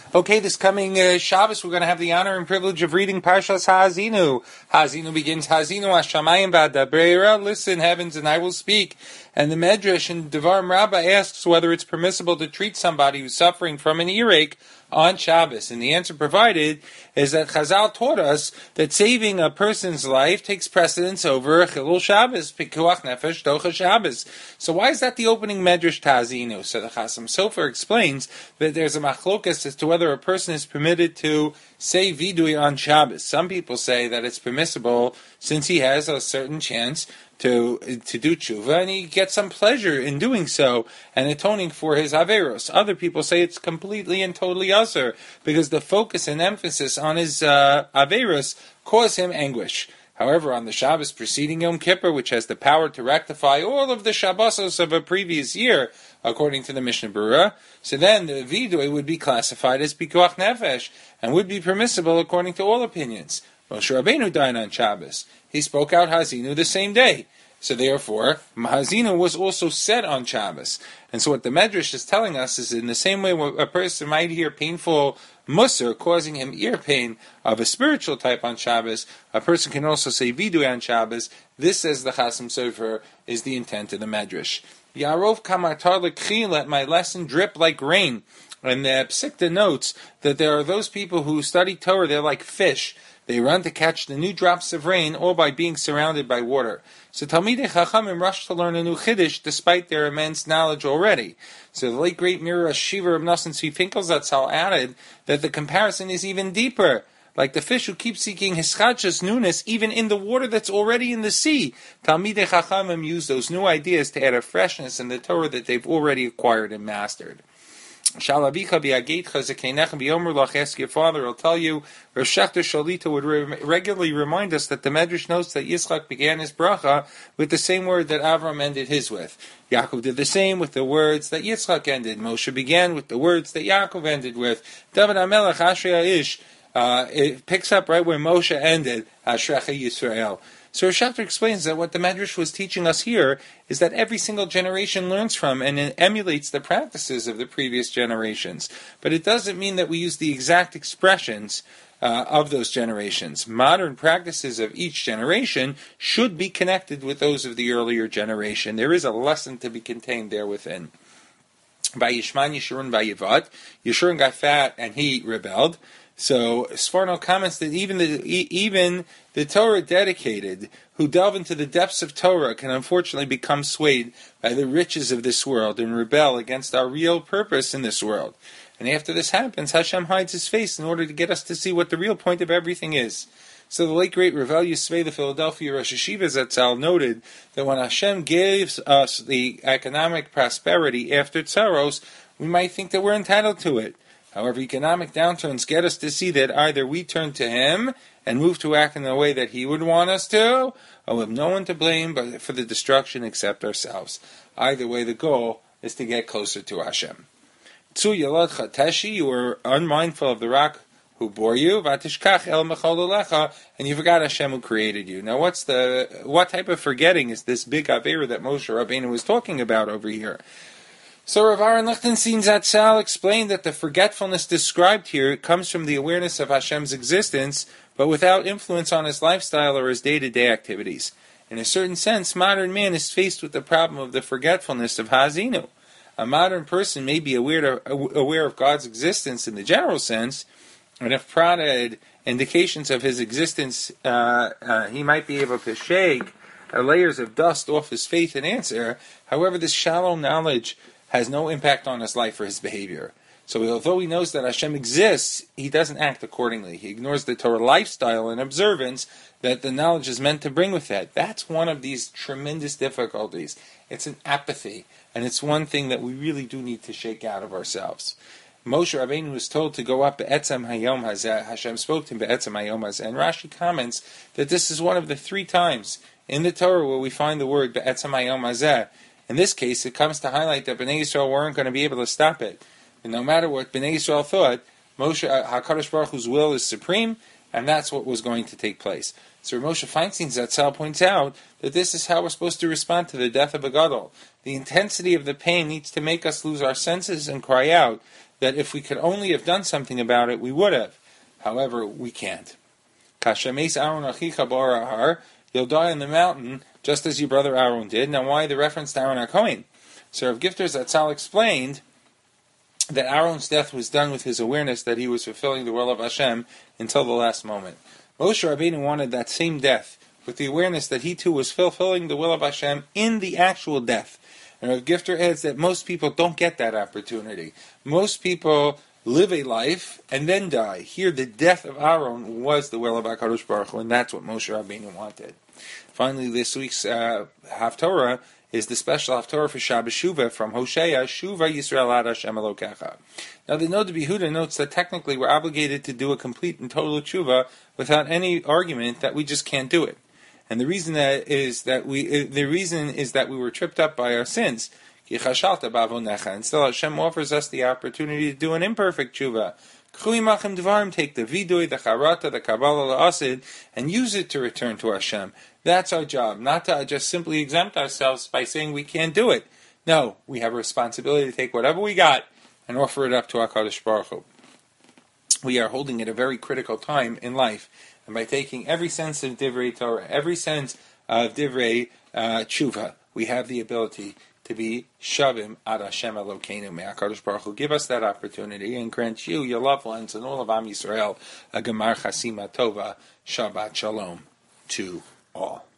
Okay, this coming Shabbos, we're going to have the honor and privilege of reading Parshas Ha'azinu. Ha'azinu begins, Ha'azinu Hashamayim Ba'dabrera, listen, heavens, and I will speak. And the Medrash in Devarim Rabbah asks whether it's permissible to treat somebody who's suffering from an earache on Shabbos. And the answer provided is that Chazal taught us that saving a person's life takes precedence over Chilul Shabbos, Pikuach Nefesh Docha Shabbos. So why is that the opening Medrash Ta'azinu? So the Chasam Sofer explains that there's a machlokas as to whether a person is permitted to say vidui on Shabbos. Some people say that it's permissible since he has a certain chance to do tshuva, and he gets some pleasure in doing so and atoning for his averos. Other people say it's completely and totally usher because the focus and emphasis on his averos cause him anguish. However, on the Shabbos preceding Yom Kippur, which has the power to rectify all of the Shabbosos of a previous year, according to the Mishnah Berurah, so then the vidui would be classified as pikuach nefesh and would be permissible according to all opinions. Moshe Rabbeinu died on Shabbos. He spoke out Ha'azinu the same day. So therefore, Ha'azinu was also said on Shabbos. And so what the Medrash is telling us is in the same way a person might hear painful musar causing him ear pain of a spiritual type on Shabbos, a person can also say vidui on Shabbos. This, says the Chasam Sofer, is the intent of the Medrash. Yarov kamatar l'kchi, let my lesson drip like rain. And the Psikta notes that there are those people who study Torah, they're like fish. They run to catch the new drops of rain, all by being surrounded by water. So Talmidei Chachamim rush to learn a new Chiddush, despite their immense knowledge already. So the late great Mirra Shiva of Nosson Tzvi Finkelzatzal added that the comparison is even deeper. Like the fish who keeps seeking hischadshus newness, even in the water that's already in the sea. Talmidei Chachamim use those new ideas to add a freshness in the Torah that they've already acquired and mastered. Shalavicha bi'ageitcha zekeinecha b'yomer lach, ask your father, I'll tell you. Rosh Shechter Shalita would regularly remind us that the Medrash notes that Yitzchak began his bracha with the same word that Avram ended his with. Yaakov did the same with the words that Yitzchak ended. Moshe began with the words that Yaakov ended with. David HaMelech Ashrei Haish, it picks up right where Moshe ended, Ashrecha Yisrael. So Rosh Hashanah explains that what the Medrash was teaching us here is that every single generation learns from and emulates the practices of the previous generations. But it doesn't mean that we use the exact expressions of those generations. Modern practices of each generation should be connected with those of the earlier generation. There is a lesson to be contained there within. By Yishman Yeshurun Vayivad, Yeshurun got fat and he rebelled. So Sforno comments that even the Torah dedicated, who delve into the depths of Torah, can unfortunately become swayed by the riches of this world and rebel against our real purpose in this world. And after this happens, Hashem hides his face in order to get us to see what the real point of everything is. So the late great Revel Yisvei, the Philadelphia Rosh Hashiva Zatzal, noted that when Hashem gives us the economic prosperity after tzaros, we might think that we're entitled to it. However, economic downturns get us to see that either we turn to Him and move to act in the way that He would want us to, or we have no one to blame but for the destruction except ourselves. Either way, the goal is to get closer to Hashem. Tzu Yalad Chateshi, you were unmindful of the rock who bore you, Vatishkach El Mechol Alecha, and you forgot Hashem who created you. Now, what type of forgetting is this big Avera that Moshe Rabbeinu was talking about over here? So Rav Aaron Lichtenstein Zatzal explained that the forgetfulness described here comes from the awareness of Hashem's existence, but without influence on his lifestyle or his day-to-day activities. In a certain sense, modern man is faced with the problem of the forgetfulness of Ha'azinu. A modern person may be aware of God's existence in the general sense, and if prodded indications of his existence, he might be able to shake layers of dust off his faith and answer. However, this shallow knowledge has no impact on his life or his behavior. So although he knows that Hashem exists, he doesn't act accordingly. He ignores the Torah lifestyle and observance that the knowledge is meant to bring with it. That's one of these tremendous difficulties. It's an apathy, and it's one thing that we really do need to shake out of ourselves. Moshe Rabbeinu was told to go up Be'etzem Hayom Hazeh. Hashem spoke to him Be'etzem Hayom Hazeh. And Rashi comments that this is one of the 3 times in the Torah where we find the word Be'etzem Hayom Hazeh. In this case, it comes to highlight that Bnei Yisrael weren't going to be able to stop it. And no matter what Bnei Yisrael thought, HaKadosh Baruch Hu's will is supreme, and that's what was going to take place. So Moshe Feinstein Zatzal points out that this is how we're supposed to respond to the death of a gadol. The intensity of the pain needs to make us lose our senses and cry out that if we could only have done something about it, we would have. However, we can't. Kashames Aaron Achicha Bar Ahar, you'll die in the mountain, just as your brother Aaron did. Now, why the reference to Aaron HaKohen? So Rav Gifter Zatzal explained that Aaron's death was done with his awareness that he was fulfilling the will of Hashem until the last moment. Moshe Rabbeinu wanted that same death, with the awareness that he too was fulfilling the will of Hashem in the actual death. And Rav Gifter adds that most people don't get that opportunity. Most people live a life and then die. Here, the death of Aaron was the will of HaKadosh Baruch Hu, and that's what Moshe Rabbeinu wanted. Finally, this week's Haftorah is the special Haftorah for Shabbos Shuvah from Hosea, Shuvah Yisrael Ad Hashem Elokecha. Now, the Nod Behuda notes that technically we're obligated to do a complete and total Shuvah without any argument that we just can't do it. And the reason is that we were tripped up by our sins. And still Hashem offers us the opportunity to do an imperfect tshuva. Take the vidui, the charata, the kabbalah, the asid, and use it to return to Hashem. That's our job, not to just simply exempt ourselves by saying we can't do it. No, we have a responsibility to take whatever we got and offer it up to HaKadosh Baruch Hu. We are holding at a very critical time in life, and by taking every sense of Divrei Torah, every sense of Divrei Tshuva, we have the ability to be Shavim Ad Hashem Elokeinu. May HaKadosh Baruch Hu give us that opportunity and grant you, your loved ones, and all of Am Yisrael a Gemar Chasima Tova, Shabbat Shalom to all.